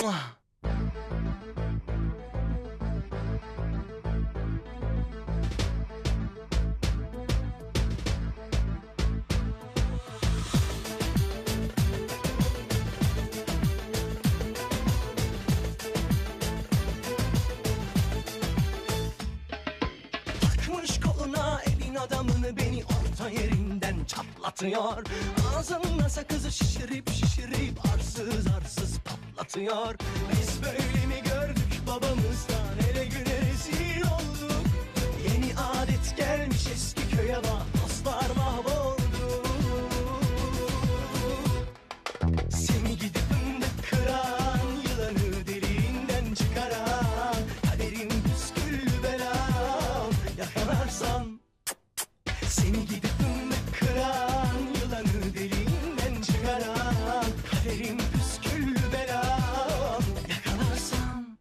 Takmış koluna evin adamını, beni orta yerinden çatlatıyor. Ağzında sakızı şişirip şişirip arsız arsız patlatıyor. Biz böyle mi gördük babamızdan, ele güne rezil olduk. Yeni adet gelmiş eski köye, bak dostlar mahvoldu. Seni gidip fındık kıran, yılanı deliğinden çıkaran, kaderim püsküllü belam yakalarsan. Seni gidip fındık kıran, yılanı deliğinden çıkaran, kaderim püsküllü belam yakalarsan.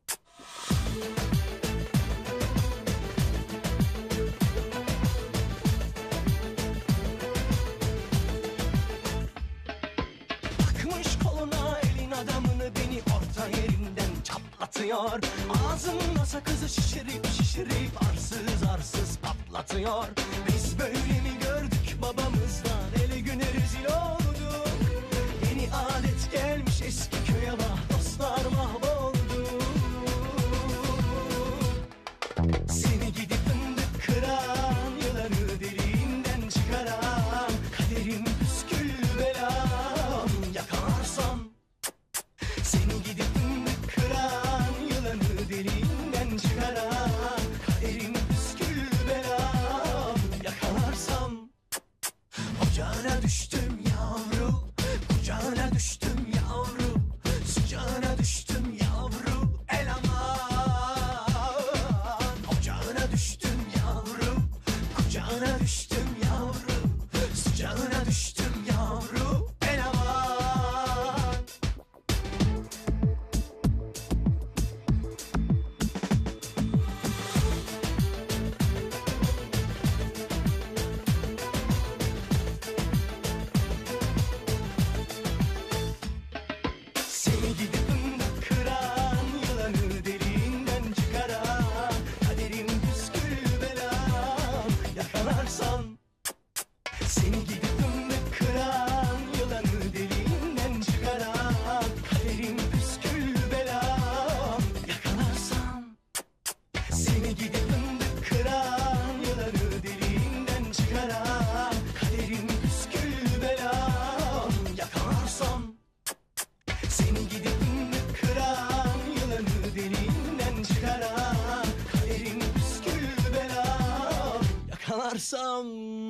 Takmış koluna elin adamını, beni orta yerinden çatlatıyor. Ağzında sakızı şişirip şişirip arsız arsız patlatıyor. Biz böyle mi gördük babamızdan, ele güne rezil olduk. Yeni adet gelmiş eski köye, bak dostlar mahvoldu. Seni gidip fındık kıran, yılanı deliğinden çıkaran, kaderim püsküllü belam yakalarsam. Seni gidip fındık kıran, yılanı deliğinden çıkaran, kaderim püsküllü belam yakalarsam. Ocağına düştüm yavru, kucağına düştüm yavru, sıcağına düştüm yavru, el aman. Ocağına düştüm yavru, kucağına düştüm yavru, sıcağına düştüm yavru, el aman. Seni gidip fındık kıran, yılanı deliğinden çıkaran, kaderim püsküllü belam yakalarsan. Seni gidip fındık kıran, yılanı deliğinden çıkaran, kaderim püsküllü belam yakalarsan. Seni gidip fındık kıran, yılanı deliğinden çıkaran, kaderim püsküllü belam yakalarsam. Seni gidip fındık kıran, yılanı deliğinden çıkaran, kaderim püsküllü belam yakalarsam.